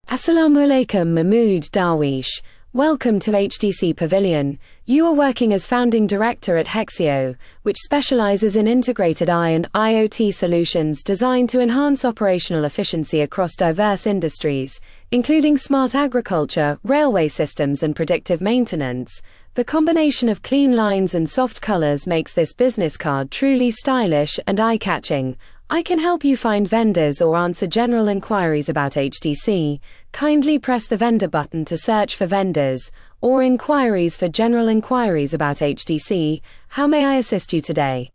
Assalamu alaikum Mahmood Darwish. Welcome to HTC Pavilion. You are working as founding director at Hexio, which specializes in integrated I and IoT solutions designed to enhance operational efficiency across diverse industries, including smart agriculture, railway systems, and predictive maintenance. The combination of clean lines and soft colors makes this business card truly stylish and eye-catching. I can help you find vendors or answer general inquiries about HTC. Kindly press the vendor button to search for vendors, or inquiries for general inquiries about HTC. How may I assist you today?